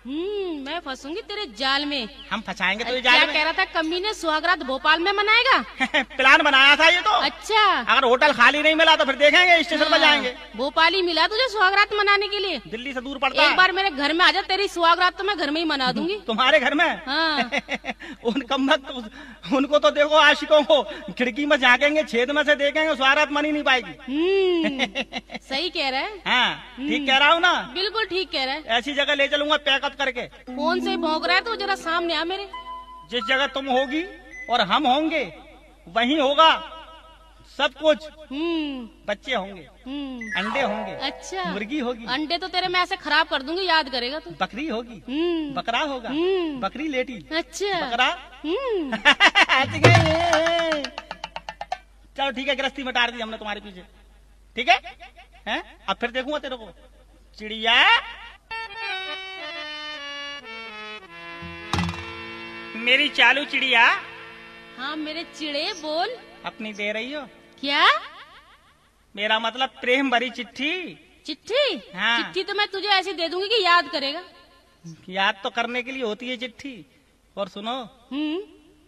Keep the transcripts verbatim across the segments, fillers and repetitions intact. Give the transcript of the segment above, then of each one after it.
हम्म मैं फंसूंगी तेरे जाल में। हम फंसाएंगे तो ये जाल क्या में। कह रहा था कमीने सुहागरात भोपाल में मनाएगा? प्लान बनाया था ये तो। अच्छा, अगर होटल खाली नहीं मिला तो फिर देखेंगे, स्टेशन पर जाएंगे। भोपाल ही मिला तुझे सुहागरात मनाने के लिए? दिल्ली से दूर पड़ता एक है। बार मेरे घर में आजा, तेरी सुहागरात तो मैं घर में ही मना दूंगी। तुम्हारे घर में? हाँ। उन कम उनको तो देखो, आशिकों को खिड़की में झांकेंगे, छेद में से देखेंगे, सुहागरात मनी नहीं पाएगी। हम्म सही कह रहा है। हाँ ठीक कह रहा हूँ ना? बिल्कुल ठीक कह रहा है। ऐसी जगह ले चलूंगा पैकअप करके। फोन से भौंक रहा है तो जरा सामने आ मेरे। जिस जगह तुम होगी और हम होंगे वहीं होगा सब कुछ। हम्म बच्चे होंगे, हम्म अंडे होंगे, अच्छा, मुर्गी होगी, अंडे तो तेरे मैं ऐसे खराब कर दूंगी, याद करेगा तू। बकरी होगी, हम्म बकरा होगा, हम्म बकरी लेटी, अच्छा, बकरा। हम्म चलो ठीक है, गृहस्थी में डाल दी हमने तुम्हारे पीछे। ठीक है, हैं? अब फिर देखूंगा तेरे को। चिड़िया मेरी चालू चिड़िया। हाँ मेरे चिड़े बोल। अपनी दे रही हो? क्या? मेरा मतलब प्रेम भरी चिट्ठी। चिट्ठी? हाँ। चिट्ठी तो मैं तुझे ऐसी दे दूंगी कि याद करेगा। याद तो करने के लिए होती है चिट्ठी। और सुनो, हम्म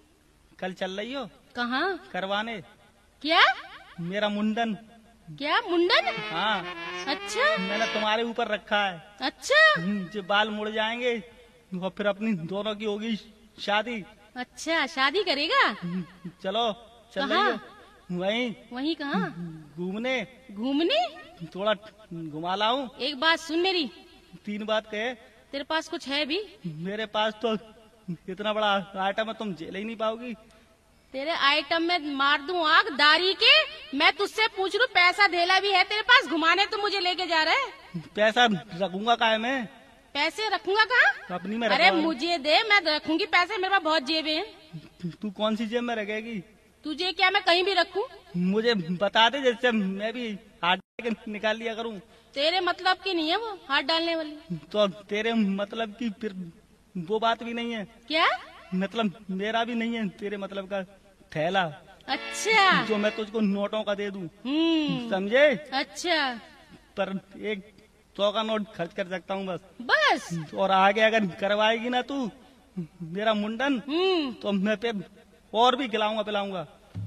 कल चल रही हो कहाँ? करवाने क्या? मेरा मुंडन। क्या मुंडन? हाँ, अच्छा मैंने तुम्हारे ऊपर रखा है। अच्छा जो बाल मुड़ जाएंगे और फिर अपनी दोनों की होगी शादी। अच्छा, शादी करेगा? चलो चल रही कहाँ? हो? वहीं वहीं कहाँ? घूमने। घूमने? थोड़ा घुमा लाऊं? एक बात सुन मेरी, तीन बात कहे। तेरे पास कुछ है भी? मेरे पास तो इतना बड़ा आइटम है, तुम झेल ही नहीं पाओगी। तेरे आइटम में मार दूं आग दारी के। मैं तुझसे पूछ लूं, पैसा धेला भी है तेरे पास? घुमाने तो मुझे लेके जा रहा है। पैसा रखूंगा काहे में? पैसे रखूंगा कहाँ? अपनी में अरे रखा हूं। मुझे दे, मैं रखूंगी पैसे, मेरे पास बहुत जेबें हैं। तू कौन सी जेब में रखेगी? तुझे क्या मैं कहीं भी रखूं? मुझे बता दे, जैसे मैं भी हाथ के निकाल लिया करूं। तेरे मतलब की नहीं है वो हाथ डालने वाली। तो तेरे मतलब की फिर वो बात भी नहीं है। क्या? मतलब मेरा भी नहीं है तेरे मतलब का थैला, अच्छा, जो मैं तुझको नोटों का दे दूं। हम्म समझे? अच्छा, पर एक सौ का नोट खर्च कर सकता हूँ बस। बस? और आगे अगर करवाएगी ना तू मेरा मुंडन, हम्म तो मैं पे और भी खिलाऊंगा पिलाऊंगा।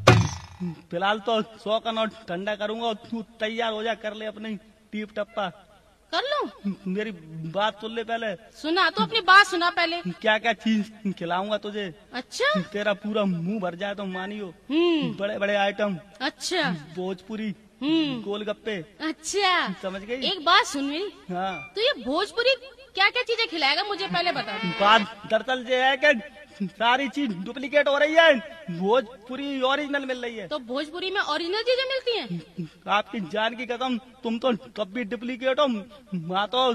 फिलहाल तो सौ का नोट ठंडा करूंगा और तू तैयार हो जा, कर ले अपनी टीप टप्पा। कर लूं? मेरी बात सुन ले पहले। सुना तो अपनी बात सुना पहले। क्या क्या चीज खिलाऊंगा तुझे, अच्छा, तेरा पूरा मुंह भर जाए तो मानियो। हम्म बड़े बड़े आइटम, अच्छा, भोजपुरी, हम्म गोलगप्पे। अच्छा, समझ गई? एक बात सुन मेरी, हाँ, तो ये भोजपुरी क्या क्या चीजें खिलाएगा मुझे पहले बता। बात दरअसल ये है कि सारी चीज डुप्लीकेट हो रही है, भोजपुरी ओरिजिनल मिल रही है। तो भोजपुरी में ओरिजिनल चीजें मिलती हैं? आपकी जान की कसम, तुम तो तब भी डुप्लीकेट हो। वहाँ तो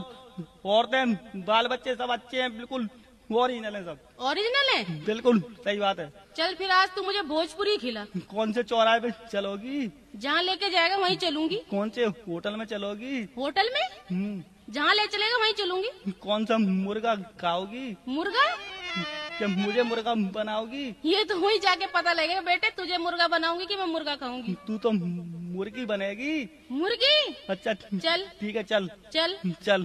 औरतें बाल बच्चे सब अच्छे हैं, बिल्कुल ओरिजिनल है सब। ओरिजिनल है? बिल्कुल सही बात है। चल फिर आज तू मुझे भोजपुरी खिला। कौन से चौराहे पे चलोगी? जहाँ लेके जाएगा वहीं चलूंगी। कौन से होटल में चलोगी? होटल में? हम्म, जहाँ ले चलेगा वहीं चलूंगी। कौन सा मुर्गा खाओगी? मुर्गा? क्या मुझे मुर्गा बनाओगी? ये तो वहीं जाके पता लगेगा बेटे, तुझे मुर्गा बनाऊंगी कि मैं मुर्गा खाऊंगी। तू तो मुर्गी बनेगी। मुर्गी? अच्छा चल ठीक है, चल चल। चल।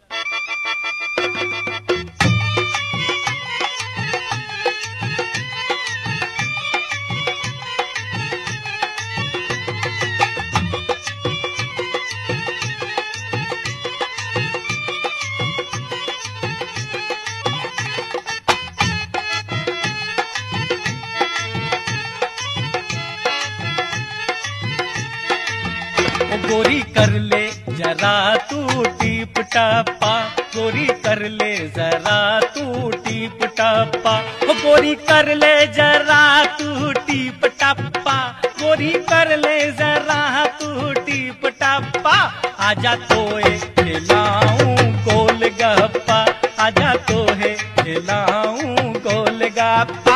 गोरी कर ले जरा तू टीप टापा, गोरी कर ले जरा तू टीप टापा, गोरी कर ले जरा तू टीप टापा, गोरी कर ले जरा तू टीप टापा। आजा तोए खिलाऊं गोल गप्पा, आजा तोहे खिलाऊं गोल गप्पा।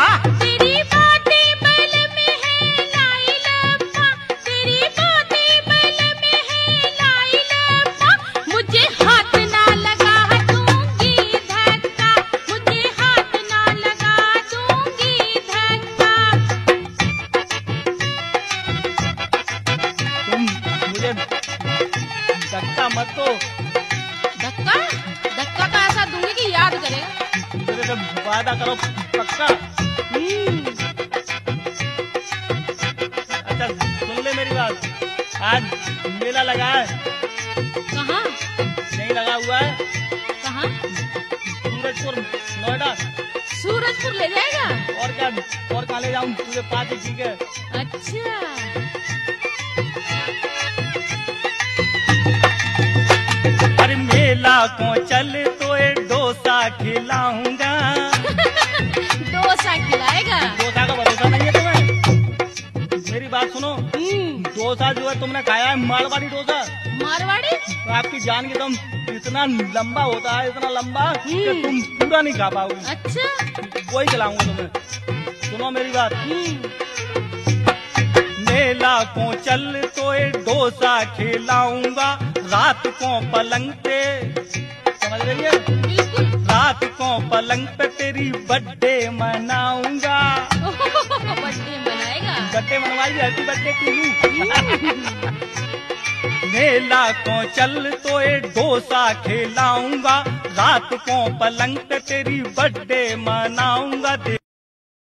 धक्का धक्का का ऐसा दूंगी कि याद वादा करो पक्का। हम्म, अच्छा सुन ले मेरी बात, आज मेला लगा है, कहाँ नहीं लगा हुआ है, कहाँ? सूरजपुर नोएडा। सूरजपुर ले जाएगा? और क्या, और कहाँ ले जाऊँ तुझे, पाँच ही ठीक है। अच्छा, अरे मेला को चल तो ये डोसा खिलाऊंगा। डोसा खिलाएगा? डोसा का भरोसा नहीं है तुम्हें? मेरी बात सुनो, हम्म, डोसा जो है तुमने खाया है मारवाड़ी डोसा, मारवाड़ी? तो आपकी जान की तुम इतना लंबा होता है, इतना लंबा कि तुम पूरा नहीं खा पाओगे। अच्छा, वही खिलाऊंगा तुम्हें, सुनो मेरी बात। हम्म, मेला को चल तो ये डोसा खिलाऊंगा, रात को पलंग पे, समझ रही है, बिल्कुल। रात को पलंग पे तेरी बर्थडे मनाऊंगा। बर्थडे मनाएगा? बर्थडे मनवाई, हैप्पी बर्थडे टू यू। मेला को चल तो ये डोसा खिलाऊंगा, रात को पलंग पे तेरी बर्थडे मनाऊंगा।